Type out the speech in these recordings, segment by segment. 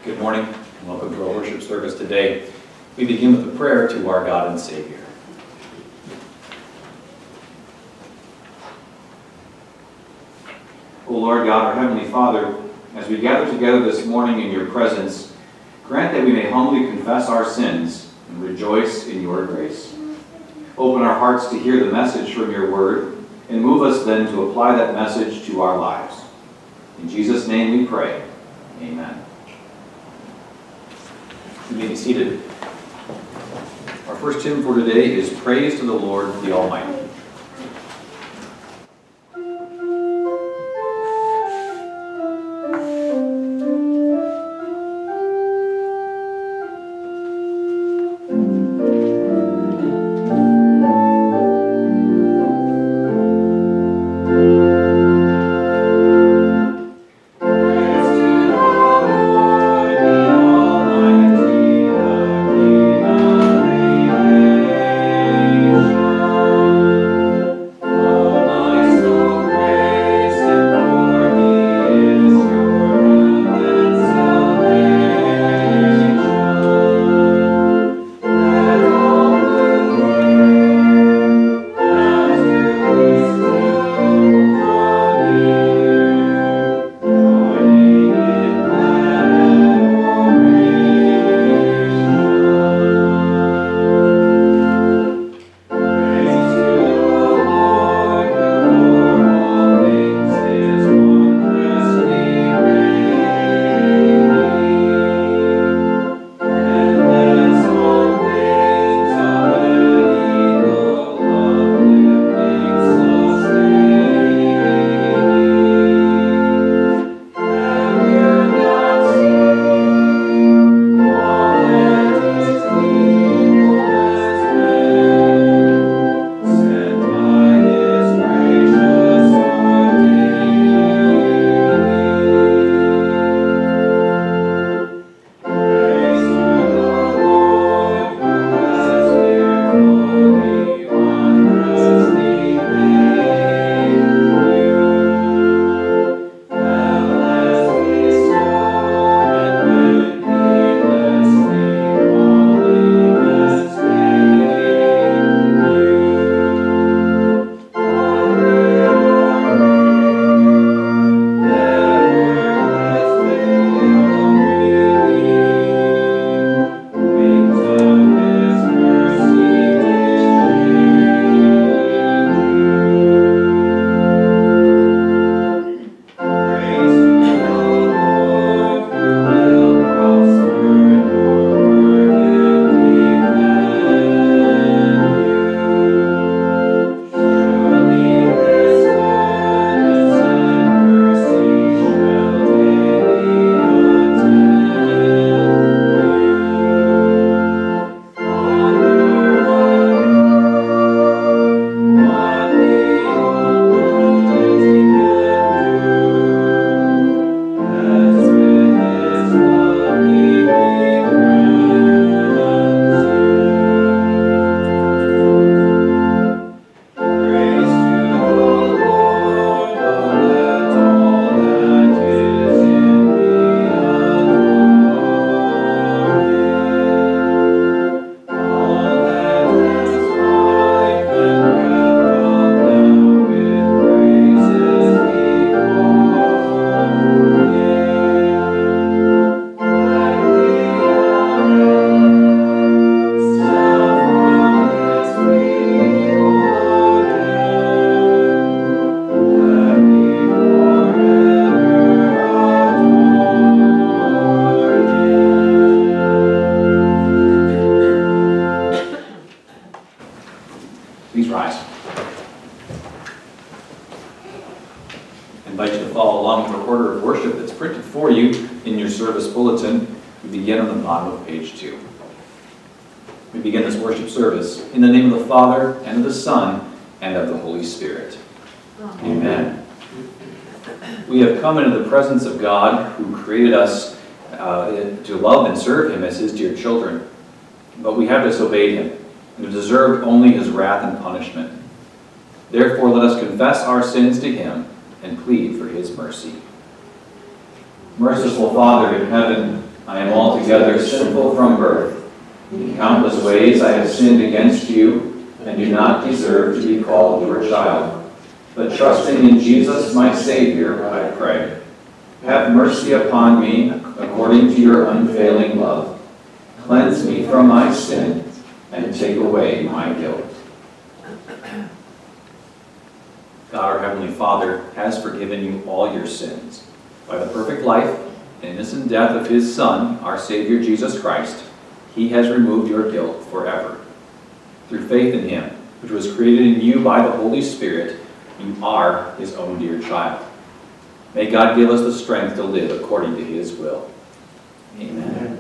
Good morning, and welcome to our worship service today. We begin with a prayer to our God and Savior. O Lord God, our Heavenly Father, as we gather together this morning in your presence, grant that we may humbly confess our sins and rejoice in your grace. Open our hearts to hear the message from your word, and move us then to apply that message to our lives. In Jesus' name we pray. Amen. You may be seated. Our first hymn for today is Praise to the Lord the Almighty. Please rise. I invite you to follow along with the order of worship that's printed for you in your service bulletin. We begin on the bottom of page 2. We begin this worship service in the name of the Father, and of the Son, and of the Holy Spirit. Amen. We have come into the presence of God, who created us to love and serve him as his dear children. But we have disobeyed him, and have deserved only his wrath and punishment. Therefore, let us confess our sins to him and plead for his mercy. Merciful Father in heaven, I altogether sinful from birth. In countless ways I have sinned against you, and do not deserve to be called your child. But trusting in Jesus, my Savior, I pray. Have mercy upon me, according to your unfailing love. Cleanse me from my sin, and take away my guilt. God, our Heavenly Father, has forgiven you all your sins. By the perfect life and innocent death of his Son, our Savior Jesus Christ, he has removed your guilt forever. Through faith in him, which was created in you by the Holy Spirit, you are his own dear child. May God give us the strength to live according to his will. Amen.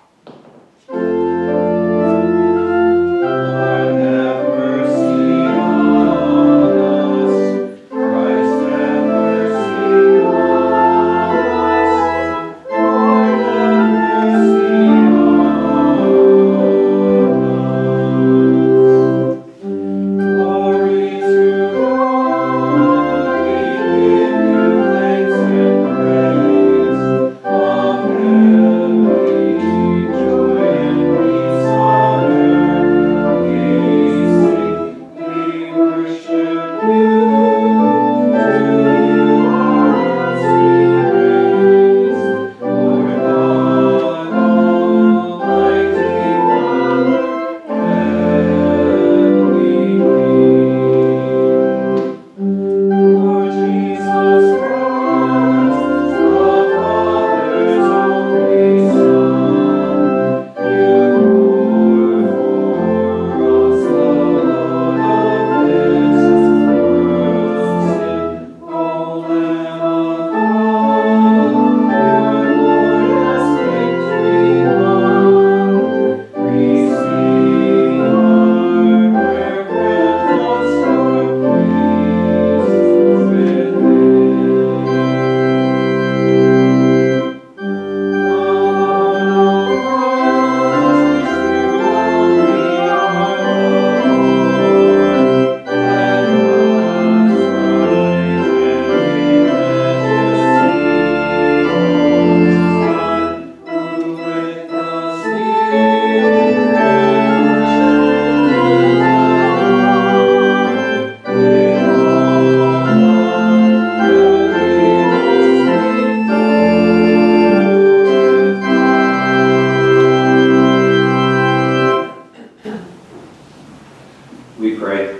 We pray.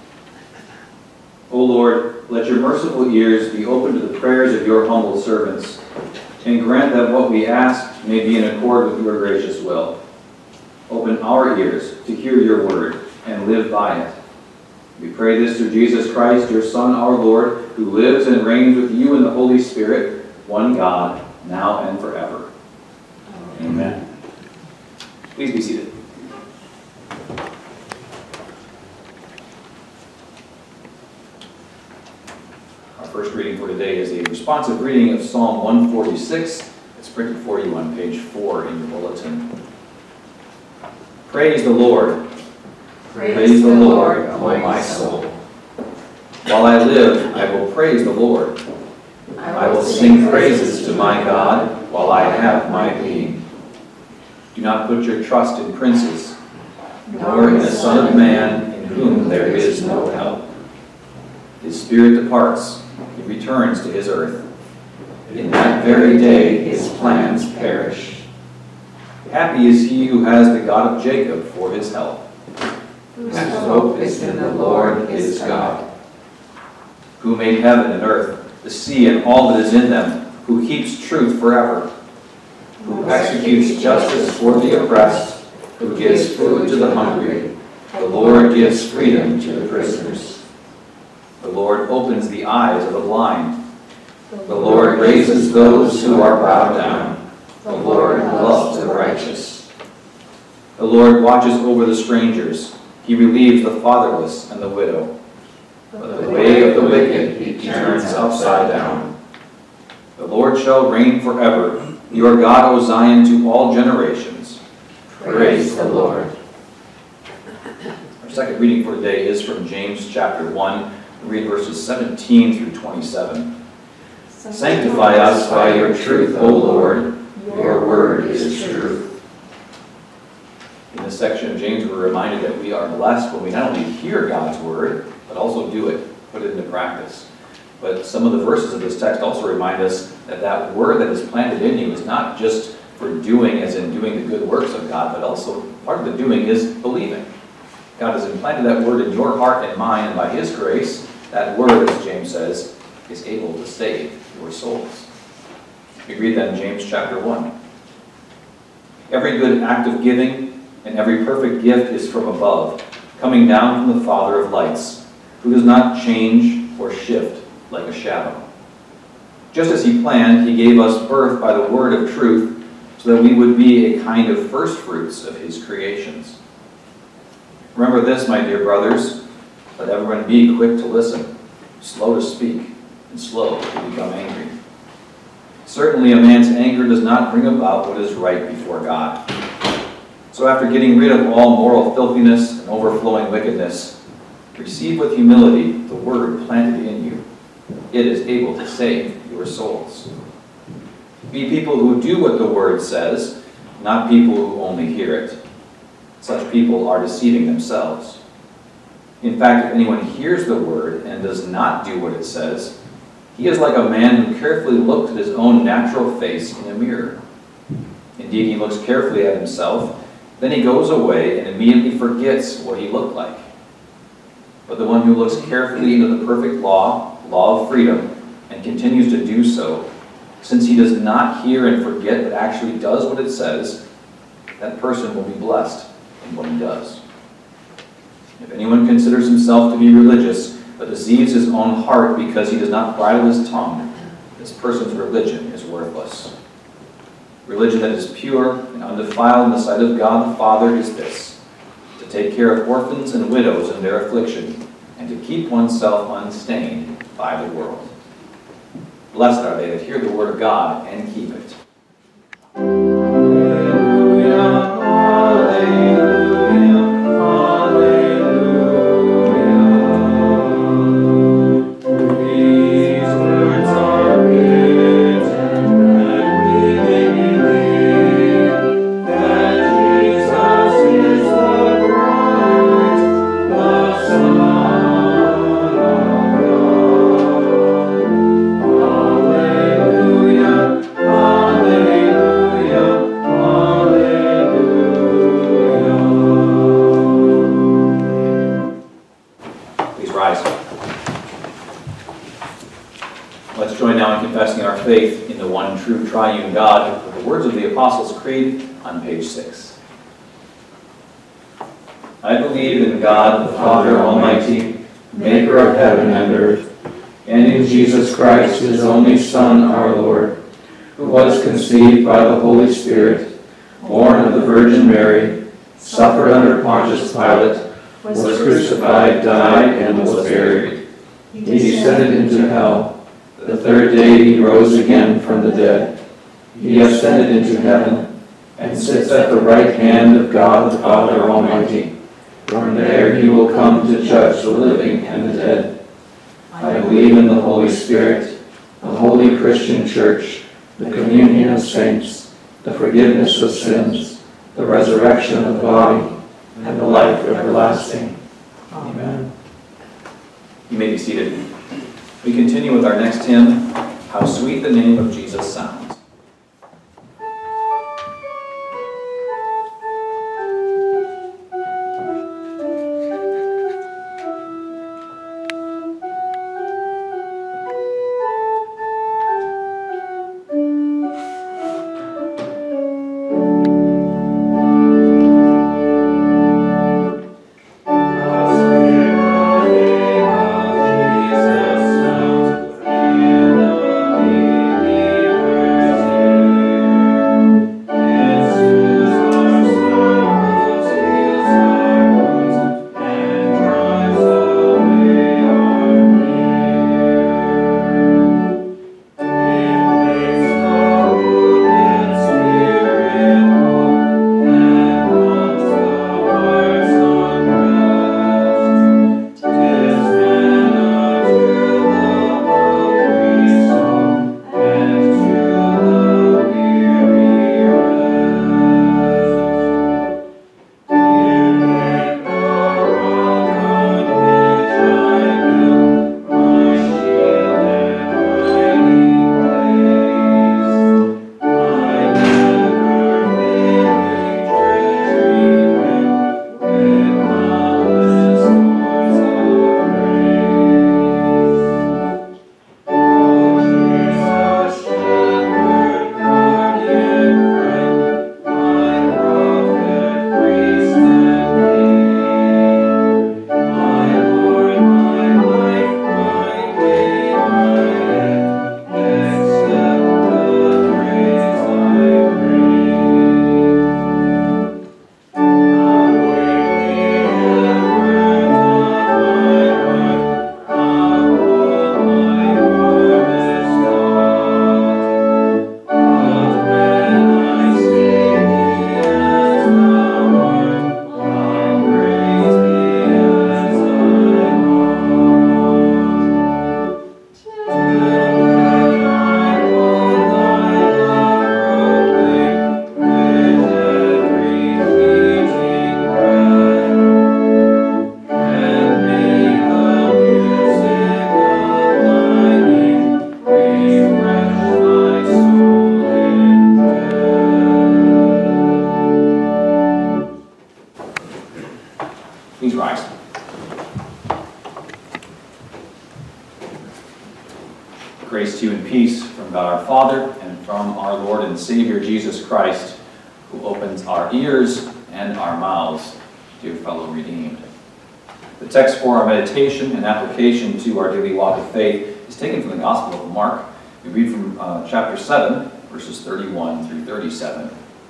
O Lord, let your merciful ears be open to the prayers of your humble servants, and grant that what we ask may be in accord with your gracious will. Open our ears to hear your word and live by it. We pray this through Jesus Christ, your Son, our Lord, who lives and reigns with you in the Holy Spirit, one God, now and forever. Amen. Please be seated. Our first reading for today is a responsive reading of Psalm 146. It's printed for you on page 4 in your bulletin. Praise the Lord. Praise the Lord, O my soul. While I live, I will praise the Lord. I will sing praises to my God while I have my being. Do not put your trust in princes, nor in the Son of Man, in whom there is no help. His spirit departs, he returns to his earth. In that very day his plans perish. Happy is he who has the God of Jacob for his help, whose hope is in the Lord his God, who made heaven and earth, the sea and all that is in them, who keeps truth forever, who executes justice for the oppressed, who gives food to the hungry. The Lord gives freedom to the prisoners. The Lord opens the eyes of the blind. The Lord raises those who are bowed down. The Lord loves the righteous. The Lord watches over the strangers. He relieves the fatherless and the widow. But the way of the wicked he turns upside down. The Lord shall reign forever. Your God, O Zion, to all generations. Praise the Lord. Our second reading for today is from James chapter 1. We read verses 17 through 27. Sanctify us by your truth, O Lord. Your word is truth. In this section of James, we're reminded that we are blessed when we not only hear God's word, but also do it, put it into practice. But some of the verses of this text also remind us that that word that is planted in you is not just for doing, as in doing the good works of God, but also part of the doing is believing. God has implanted that word in your heart and mind, and by His grace, that word, as James says, is able to save your souls. We read that in James chapter 1. Every good act of giving and every perfect gift is from above, coming down from the Father of lights, who does not change or shift like a shadow. Just as He planned, He gave us birth by the word of truth, so that we would be a kind of first fruits of His creations. Remember this, my dear brothers, let everyone be quick to listen, slow to speak, and slow to become angry. Certainly a man's anger does not bring about what is right before God. So after getting rid of all moral filthiness and overflowing wickedness, receive with humility the word planted in you. It is able to save your souls. Be people who do what the word says, not people who only hear it. Such people are deceiving themselves. In fact, if anyone hears the word and does not do what it says, he is like a man who carefully looked at his own natural face in a mirror. Indeed, he looks carefully at himself, then he goes away and immediately forgets what he looked like. But the one who looks carefully into the perfect law of freedom, and continues to do so, since he does not hear and forget but actually does what it says, that person will be blessed in what he does. If anyone considers himself to be religious, but deceives his own heart because he does not bridle his tongue, this person's religion is worthless. Religion that is pure and undefiled in the sight of God the Father is this: to take care of orphans and widows in their affliction, and to keep oneself unstained by the world. Blessed are they that hear the word of God and keep it. Let's join now in confessing our faith in the one true triune God with the words of the Apostles' Creed on page 6. I believe in God, the Father Almighty, maker of heaven and earth, and in Jesus Christ, His only Son, our Lord, who was conceived by the Holy Spirit, born of the Virgin Mary, suffered under Pontius Pilate, was crucified, died, and was buried. He descended into hell. The third day He rose again from the dead. He ascended into heaven, and sits at the right hand of God the Father Almighty. From there He will come to judge the living and the dead. I believe in the Holy Spirit, the holy Christian Church, the communion of saints, the forgiveness of sins, the resurrection of the body, and the life everlasting. Amen. You may be seated. We continue with our next hymn, How Sweet the Name of Jesus Sounds. Jesus, sounds peace from God our Father and from our Lord and Savior Jesus Christ, who opens our ears and our mouths, dear fellow redeemed. The text for our meditation and application to our daily walk of faith is taken from the Gospel of Mark. We read from chapter 7, verses 31 through 37.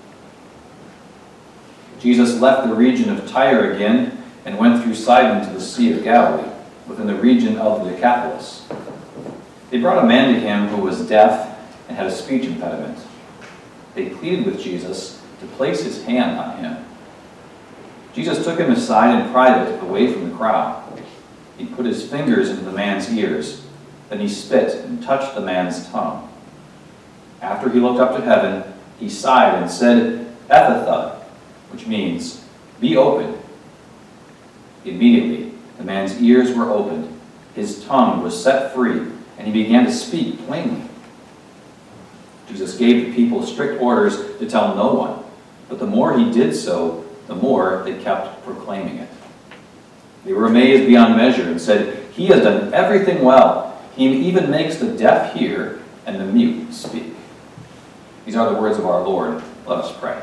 Jesus left the region of Tyre again and went through Sidon to the Sea of Galilee, within the region of the Decapolis. They brought a man to him who was deaf and had a speech impediment. They pleaded with Jesus to place his hand on him. Jesus took him aside in private, away from the crowd. He put his fingers into the man's ears. Then he spit and touched the man's tongue. After he looked up to heaven, he sighed and said, "Ephphatha," which means, "Be open." Immediately, the man's ears were opened, his tongue was set free, and he began to speak plainly. Jesus gave the people strict orders to tell no one, but the more he did so, the more they kept proclaiming it. They were amazed beyond measure and said, "He has done everything well. He even makes the deaf hear and the mute speak." These are the words of our Lord. Let us pray.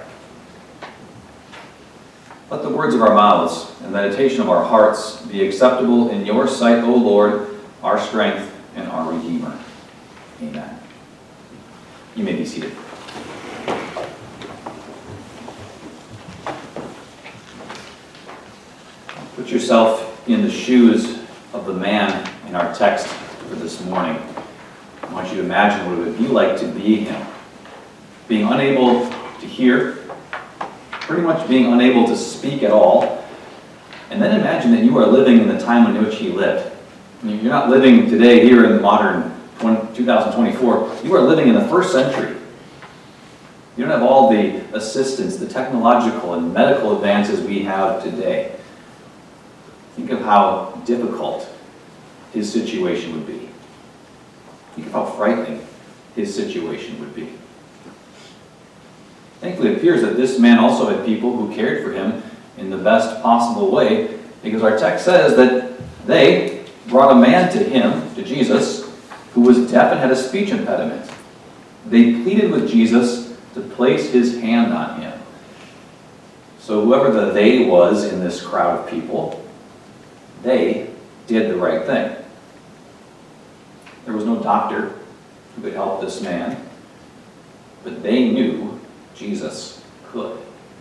Let the words of our mouths and meditation of our hearts be acceptable in your sight, O Lord, our strength and our Redeemer. Amen. You may be seated. Put yourself in the shoes of the man in our text for this morning. I want you to imagine what it would be like to be him. Being unable to hear, pretty much being unable to speak at all. And then imagine that you are living in the time in which he lived. I mean, you're not living today here in the modern 2024. You are living in the first century. You don't have all the assistance, the technological and medical advances we have today. Think of how difficult his situation would be. Think of how frightening his situation would be. Thankfully, it appears that this man also had people who cared for him in the best possible way, because our text says that they brought a man to him, to Jesus, who was deaf and had a speech impediment. They pleaded with Jesus to place his hand on him. So whoever the they was in this crowd of people, they did the right thing. There was no doctor who could help this man, but they knew Jesus could.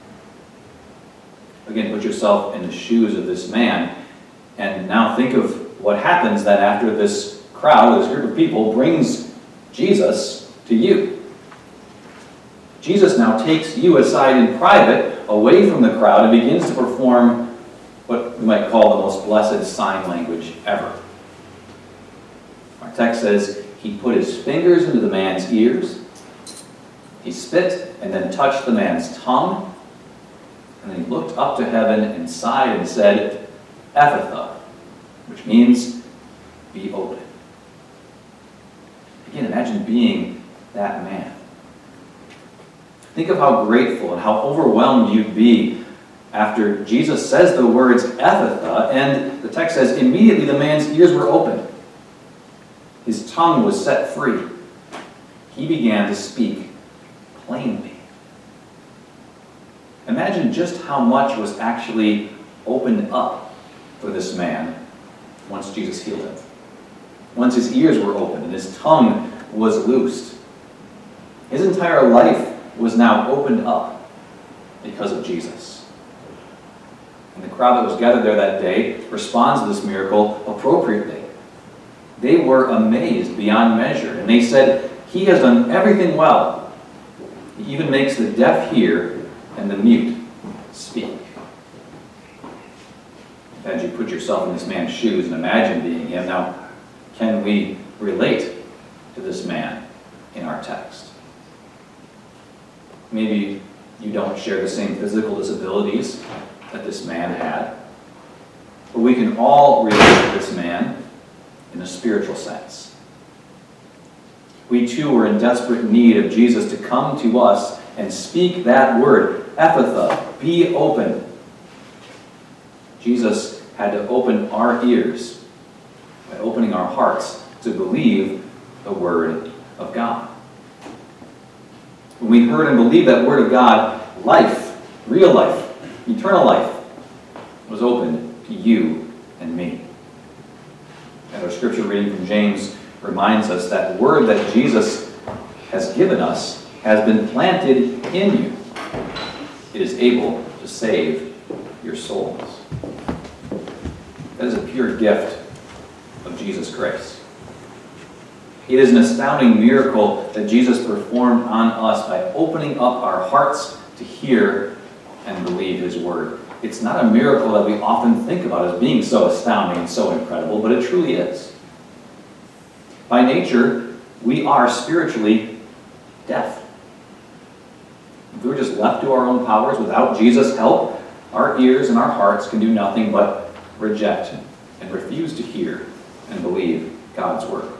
Again, put yourself in the shoes of this man, and now think of what happens then after this crowd, this group of people, brings Jesus to you. Jesus now takes you aside in private, away from the crowd, and begins to perform what we might call the most blessed sign language ever. Our text says, he put his fingers into the man's ears, he spit and then touched the man's tongue, and then he looked up to heaven and sighed and said, "Ephphatha," which means, "Be open." Again, imagine being that man. Think of how grateful and how overwhelmed you'd be after Jesus says the words "Ephphatha," and the text says, immediately the man's ears were opened. His tongue was set free. He began to speak plainly. Imagine just how much was actually opened up for this man once Jesus healed him. Once his ears were opened and his tongue was loosed. His entire life was now opened up because of Jesus. And the crowd that was gathered there that day responds to this miracle appropriately. They were amazed beyond measure, and they said, "He has done everything well. He even makes the deaf hear and the mute speak." As you put yourself in this man's shoes and imagine being him, now can we relate to this man in our text? Maybe you don't share the same physical disabilities that this man had, but we can all relate to this man in a spiritual sense. We too are in desperate need of Jesus to come to us and speak that word, "Ephphatha," be open. Jesus had to open our ears by opening our hearts to believe the word of God. When we heard and believed that Word of God, life, real life, eternal life, was opened to you and me. And our scripture reading from James reminds us that the Word that Jesus has given us has been planted in you. It is able to save your souls. That is a pure gift of Jesus' grace. It is an astounding miracle that Jesus performed on us by opening up our hearts to hear and believe His Word. It's not a miracle that we often think about as being so astounding and so incredible, but it truly is. By nature, we are spiritually deaf. If we were just left to our own powers without Jesus' help, our ears and our hearts can do nothing but reject and refuse to hear and believe God's Word.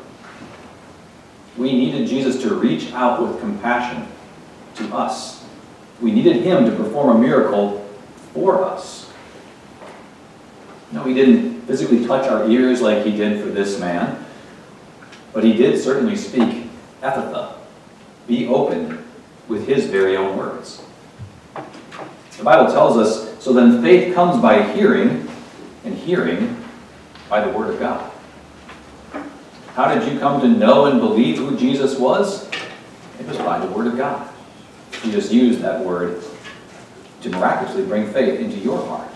We needed Jesus to reach out with compassion to us. We needed Him to perform a miracle for us. No, He didn't physically touch our ears like He did for this man, but He did certainly speak Ephphatha, be open, with His very own words. The Bible tells us, so then faith comes by hearing, and hearing by the Word of God. How did you come to know and believe who Jesus was? It was by the Word of God. He just used that Word to miraculously bring faith into your heart.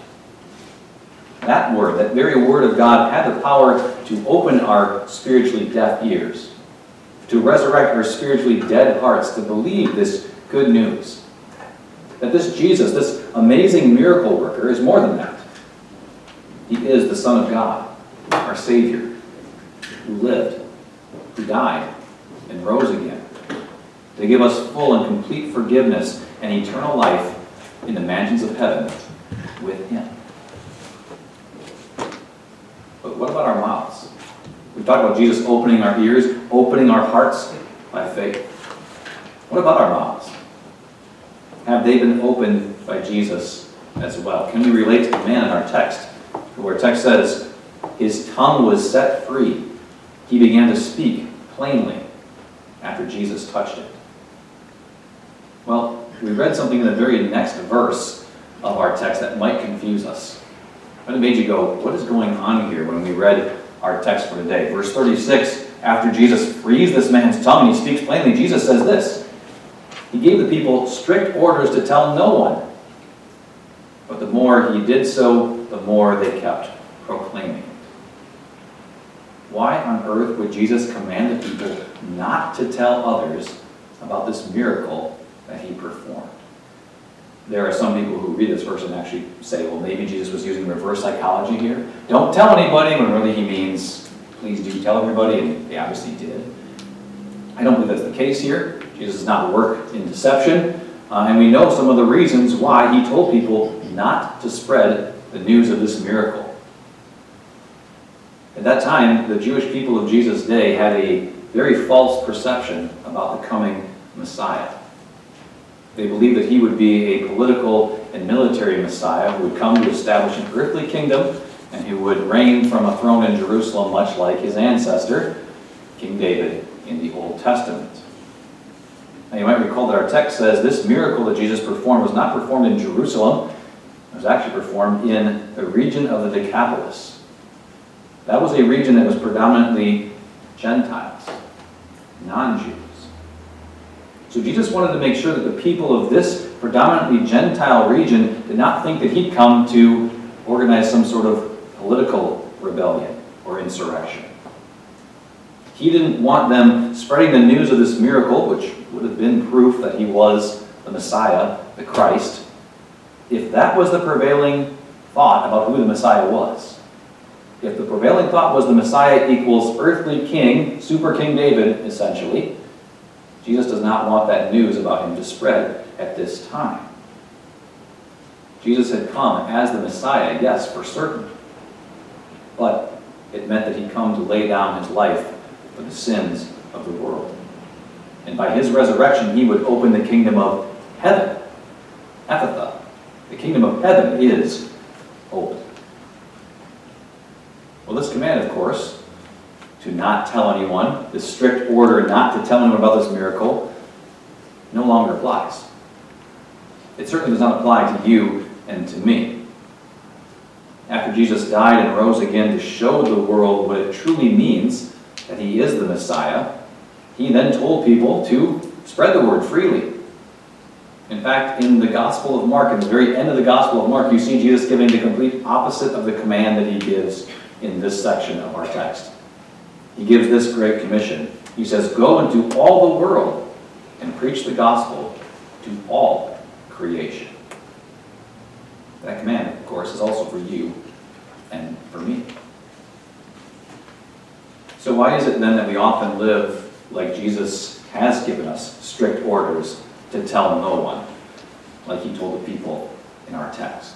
That Word, that very Word of God, had the power to open our spiritually deaf ears, to resurrect our spiritually dead hearts, to believe this good news. That this Jesus, this amazing miracle worker, is more than that. He is the Son of God, our Savior, who lived, who died, and rose again, to give us full and complete forgiveness and eternal life in the mansions of heaven with Him. But what about our mouths? We've talked about Jesus opening our ears, opening our hearts by faith. What about our mouths? Have they been opened by Jesus as well? Can we relate to the man in our text, where our text says, his tongue was set free. He began to speak plainly after Jesus touched it. Well, we read something in the very next verse of our text that might confuse us. But it made you go, what is going on here when we read our text for today? Verse 36, after Jesus frees this man's tongue and he speaks plainly, Jesus says this: He gave the people strict orders to tell no one. But the more he did so, the more they kept proclaiming it. Why on earth would Jesus command the people not to tell others about this miracle that he performed? There are some people who read this verse and actually say, well, maybe Jesus was using reverse psychology here. Don't tell anybody, when really he means, please do tell everybody, and they obviously did. I don't believe that's the case here. Jesus does not work in deception, and we know some of the reasons why he told people not to spread the news of this miracle. At that time, the Jewish people of Jesus' day had a very false perception about the coming Messiah. They believed that he would be a political and military Messiah who would come to establish an earthly kingdom and who would reign from a throne in Jerusalem, much like his ancestor, King David, in the Old Testament. Now you might recall that our text says this miracle that Jesus performed was not performed in Jerusalem. It was actually performed in the region of the Decapolis. That was a region that was predominantly Gentiles, non-Jews. So Jesus wanted to make sure that the people of this predominantly Gentile region did not think that he'd come to organize some sort of political rebellion or insurrection. He didn't want them spreading the news of this miracle, which would have been proof that he was the Messiah, the Christ, if that was the prevailing thought about who the Messiah was. If the prevailing thought was the Messiah equals earthly king, super King David, essentially, Jesus does not want that news about him to spread at this time. Jesus had come as the Messiah, yes, for certain. But it meant that he'd come to lay down his life for the sins of the world. And by his resurrection, he would open the kingdom of heaven. Ephphatha. The kingdom of heaven is open. Well, this command, of course, to not tell anyone, this strict order not to tell anyone about this miracle, no longer applies. It certainly does not apply to you and to me. After Jesus died and rose again to show the world what it truly means that he is the Messiah, he then told people to spread the word freely. In fact, in the Gospel of Mark, in the very end of the Gospel of Mark, you see Jesus giving the complete opposite of the command that he gives in this section of our text. He gives this great commission. He says, "Go into all the world and preach the gospel to all creation." That command, of course, is also for you and for me. So why is it then that we often live like Jesus has given us strict orders to tell no one, like he told the people in our text?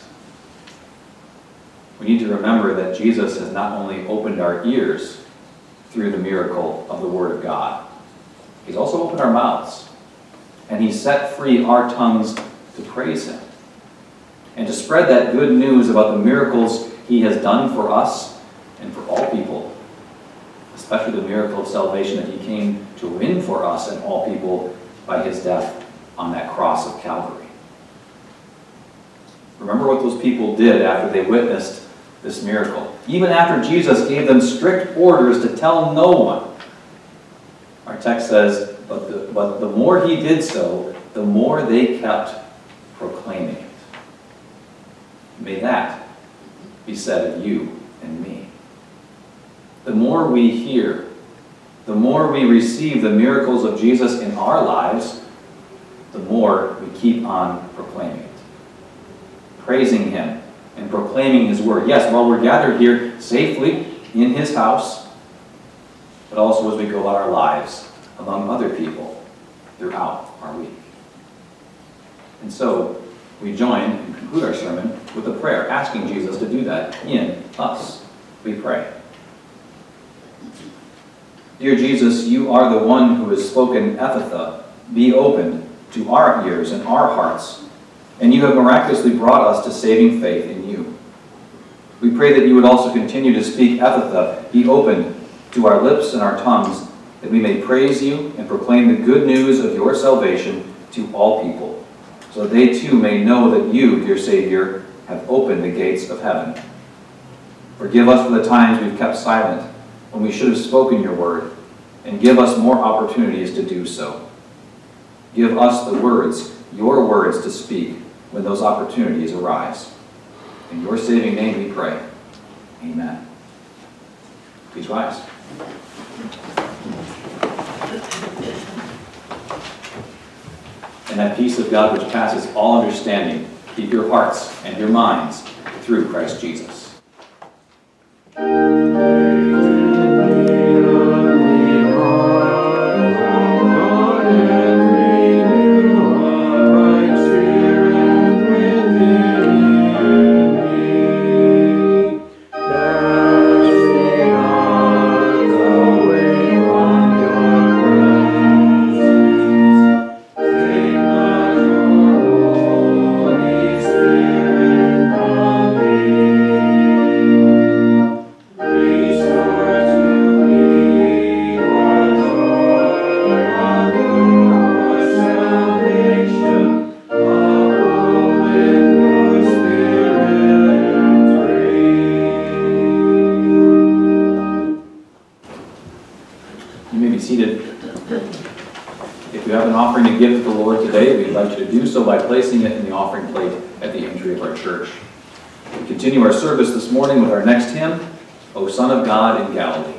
We need to remember that Jesus has not only opened our ears through the miracle of the Word of God, he's also opened our mouths, and he set free our tongues to praise him and to spread that good news about the miracles he has done for us and for all people, especially the miracle of salvation that he came to win for us and all people by his death on that cross of Calvary. Remember what those people did after they witnessed this miracle. Even after Jesus gave them strict orders to tell no one. Our text says, but the more he did so, the more they kept proclaiming it. May that be said of you and me. The more we hear, the more we receive the miracles of Jesus in our lives, the more we keep on proclaiming it. Praising him and proclaiming his word. Yes, while we're gathered here safely in his house, but also as we go about our lives among other people throughout our week. And so we join and conclude our sermon with a prayer, asking Jesus to do that in us. We pray. Dear Jesus, you are the one who has spoken Ephphatha, be opened to our ears and our hearts, and you have miraculously brought us to saving faith in you. We pray that you would also continue to speak Ephphatha, be opened to our lips and our tongues, that we may praise you and proclaim the good news of your salvation to all people, so that they too may know that you, dear Savior, have opened the gates of heaven. Forgive us for the times we've kept silent when we should have spoken your word, and give us more opportunities to do so. Give us the words, your words to speak when those opportunities arise. In your saving name we pray. Amen. Please rise. And that peace of God which passes all understanding, keep your hearts and your minds through Christ Jesus. By placing it in the offering plate at the entry of our church. We continue our service this morning with our next hymn, O Son of God in Galilee.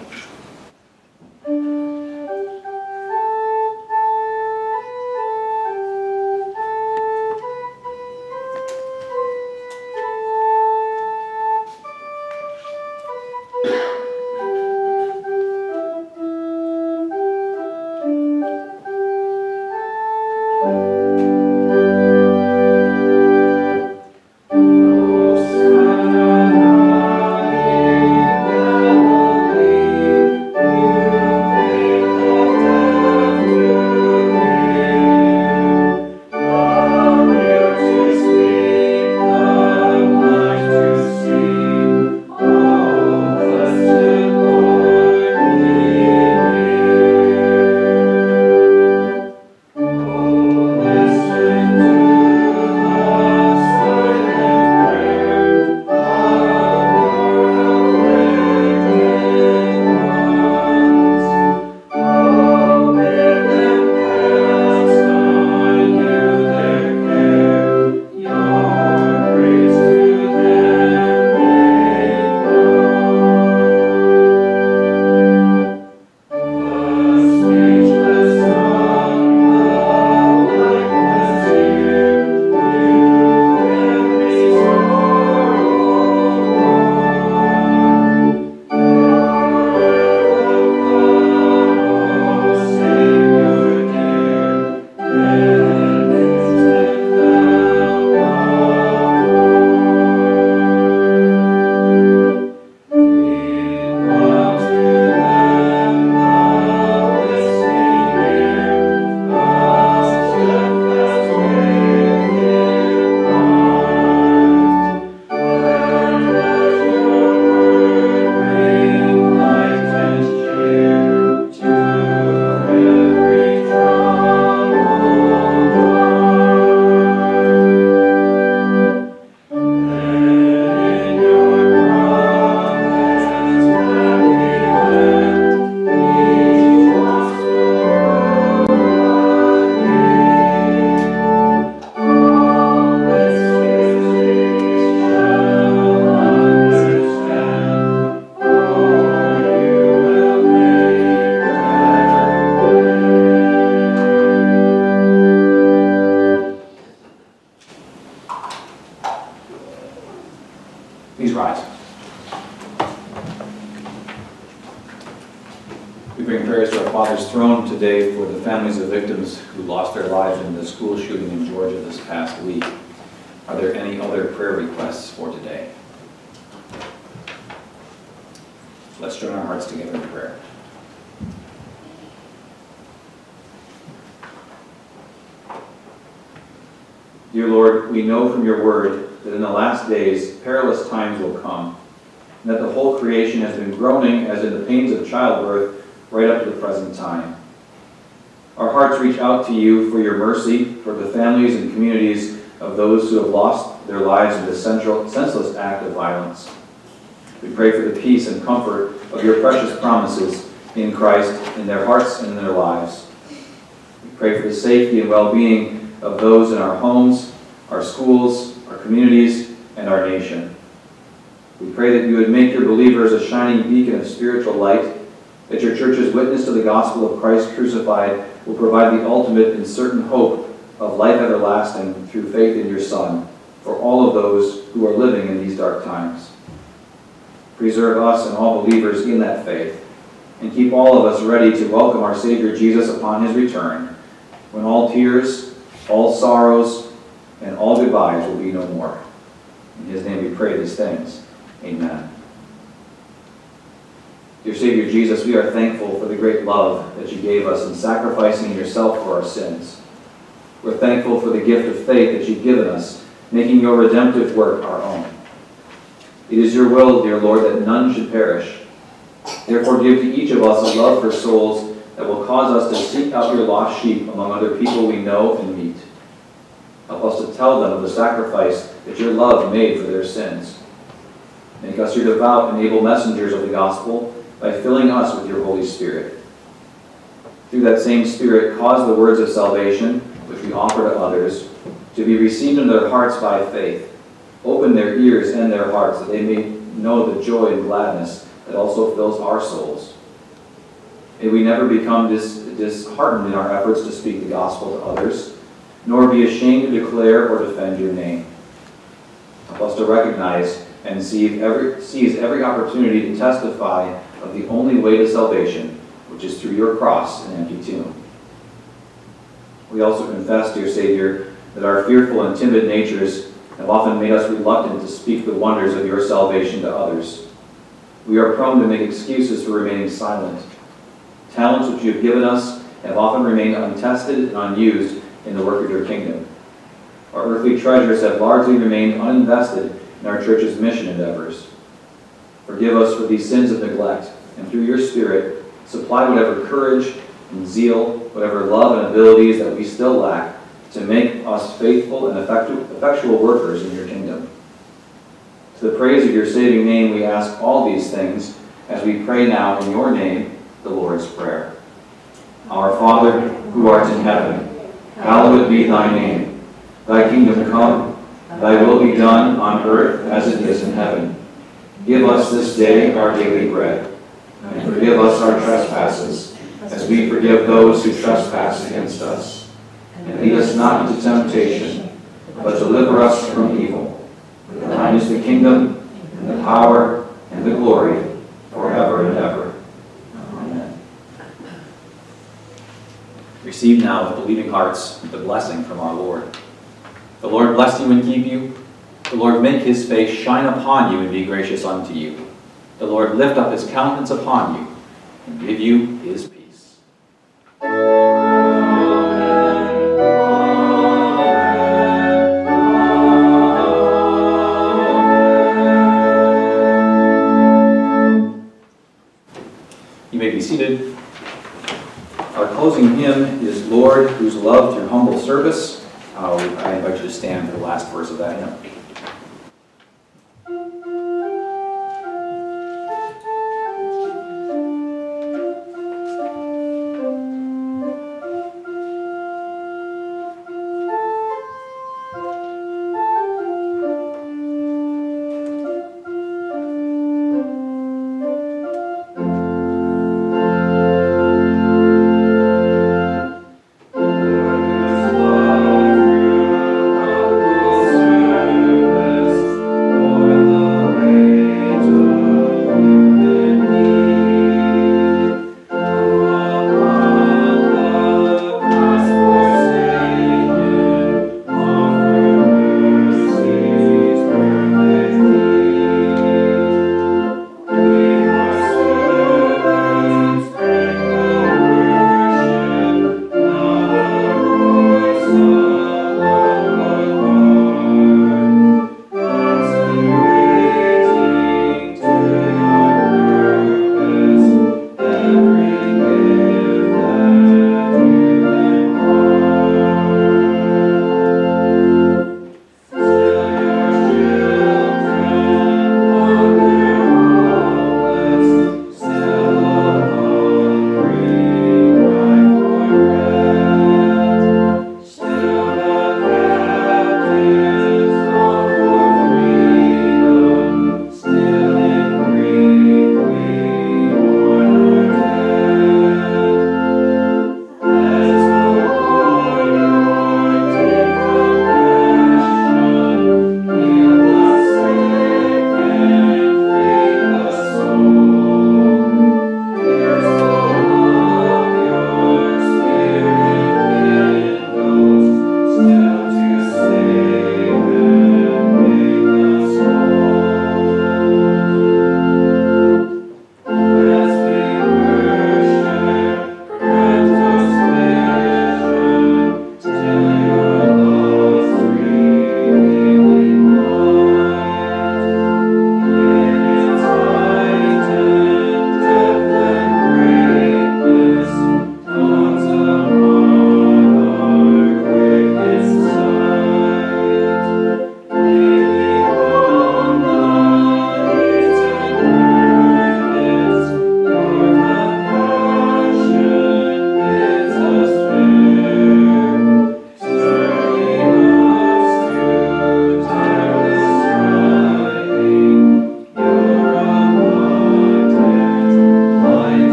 Please rise. We bring prayers to our Father's throne today for the families of victims who lost their lives in the school shooting in Georgia this past week. Are there any other prayer requests for today? Let's join our hearts together in prayer. Dear Lord, we know from your word that in the last days perilous times will come, and that the whole creation has been groaning as in the pains of childbirth right up to the present time. Our hearts reach out to you for your mercy, for the families and communities of those who have lost their lives in this senseless act of violence. We pray for the peace and comfort of your precious promises in Christ in their hearts and in their lives. We pray for the safety and well-being of those in our homes, our schools, our communities, and our nation. We pray that you would make your believers a shining beacon of spiritual light, that your church's witness to the gospel of Christ crucified will provide the ultimate and certain hope of life everlasting through faith in your Son for all of those who are living in these dark times. Preserve us and all believers in that faith, and keep all of us ready to welcome our Savior Jesus upon his return, when all tears, all sorrows, and all goodbyes will be no more. In his name we pray these things. Amen. Dear Savior Jesus, we are thankful for the great love that you gave us in sacrificing yourself for our sins. We're thankful for the gift of faith that you've given us, making your redemptive work our own. It is your will, dear Lord, that none should perish. Therefore give to each of us a love for souls that will cause us to seek out your lost sheep among other people we know and meet. Help us to tell them of the sacrifice that your love made for their sins. Make us your devout and able messengers of the gospel by filling us with your Holy Spirit. Through that same Spirit, cause the words of salvation, which we offer to others, to be received in their hearts by faith. Open their ears and their hearts, that they may know the joy and gladness that also fills our souls. May we never become disheartened in our efforts to speak the gospel to others, nor be ashamed to declare or defend your name. Help us to recognize and seize every opportunity to testify of the only way to salvation, which is through your cross and empty tomb. We also confess, dear Savior, that our fearful and timid natures have often made us reluctant to speak the wonders of your salvation to others. We are prone to make excuses for remaining silent. Talents which you have given us have often remained untested and unused in the work of your kingdom. Our earthly treasures have largely remained uninvested in our church's mission endeavors. Forgive us for these sins of neglect, and through your Spirit, supply whatever courage and zeal, whatever love and abilities that we still lack, to make us faithful and effectual workers in your kingdom. To the praise of your saving name, we ask all these things as we pray now in your name, the Lord's Prayer. Our Father, who art in heaven, hallowed be thy name. Thy kingdom come, thy will be done on earth as it is in heaven. Give us this day our daily bread, and forgive us our trespasses, as we forgive those who trespass against us. And lead us not into temptation, but deliver us from evil. For thine is the kingdom, and the power, and the glory, forever and ever. Amen. Receive now with believing hearts the blessing from our Lord. The Lord bless you and keep you. The Lord make his face shine upon you and be gracious unto you. The Lord lift up his countenance upon you and give you his peace. You may be seated. Our closing hymn is Lord, whose love through humble service. I invite you to stand for the last verse of that hymn.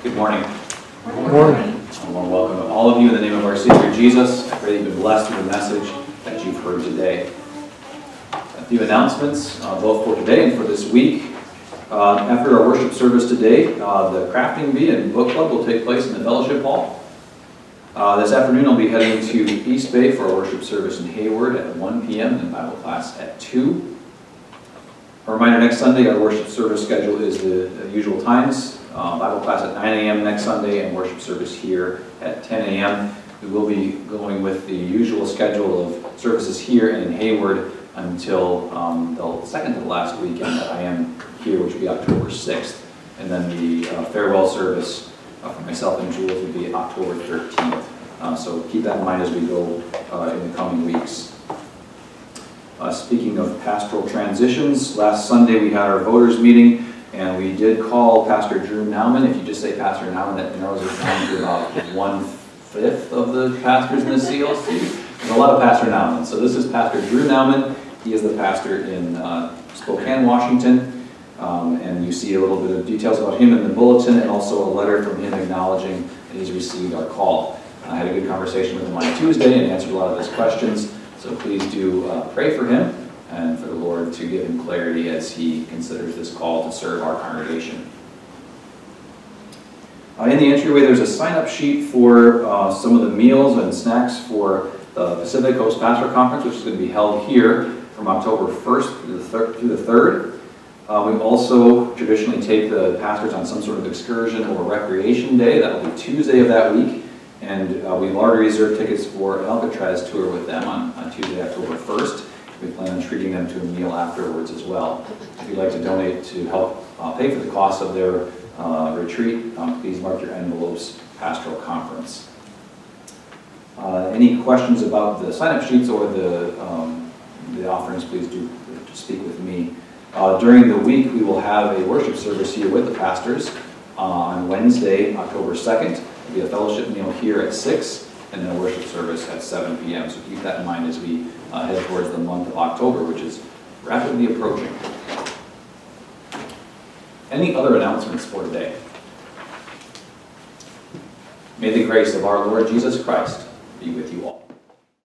Good morning. Morning. I want to welcome all of you in the name of our Savior Jesus. I pray you've been blessed with the message that you've heard today. A few announcements, both for today and for this week. After our worship service today, the Crafting Bee and Book Club will take place in the Fellowship Hall. This afternoon I'll be heading to East Bay for a worship service in Hayward at 1 p.m. and Bible class at 2. A reminder, next Sunday our worship service schedule is the usual times. Bible class at 9 a.m. next Sunday and worship service here at 10 a.m. We will be going with the usual schedule of services here and in Hayward until the second to the last weekend that I am here, which will be October 6th. And then the farewell service for myself and Jules will be October 13th. So keep that in mind as we go in the coming weeks. Speaking of pastoral transitions, last Sunday we had our voters meeting. And we did call Pastor Drew Nauman. If you just say Pastor Nauman, that narrows it down to about 1/5 of the pastors in the CLC. There's a lot of Pastor Nauman. So this is Pastor Drew Nauman. He is the pastor in Spokane, Washington. And you see a little bit of details about him in the bulletin and also a letter from him acknowledging that he's received our call. I had a good conversation with him on Tuesday and answered a lot of his questions. So please do pray for him and for the Lord to give him clarity as he considers this call to serve our congregation. In the entryway, there's a sign-up sheet for some of the meals and snacks for the Pacific Coast Pastor Conference, which is going to be held here from October 1st through the 3rd. We also traditionally take the pastors on some sort of excursion or recreation day. That will be Tuesday of that week. And we've already reserved tickets for an Alcatraz tour with them on Tuesday, October 1st. We plan on treating them to a meal afterwards as well. If you'd like to donate to help pay for the cost of their retreat, please mark your envelopes, Pastoral Conference. Any questions about the sign-up sheets or the offerings, please do speak with me. During the week, we will have a worship service here with the pastors on Wednesday, October 2nd. There'll be a fellowship meal here at 6 and then a worship service at 7 p.m. So keep that in mind as we head towards the month of October, which is rapidly approaching. Any other announcements for today? May the grace of our Lord Jesus Christ be with you all.